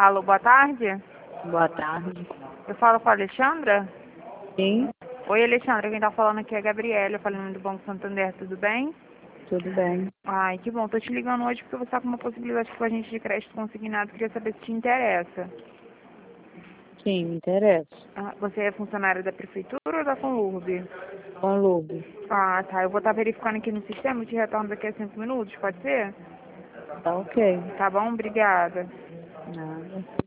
Alô, boa tarde. Boa tarde. Eu falo com a Alexandra? Sim, Oi, Alexandra, quem tá falando aqui é a Gabriela, falando do Banco Santander, tudo bem? tudo bem. Ai, que bom. Tô te ligando hoje porque você tá com uma possibilidade com a gente de crédito consignado. Queria saber se te interessa. Sim, me interessa. Ah, você é funcionário da prefeitura ou da Conlurb? Com Lobo. Ah, tá. Eu vou estar verificando aqui no sistema e te retorno daqui a 5 minutos, pode ser? Tá ok. Tá bom? Obrigada. Nada.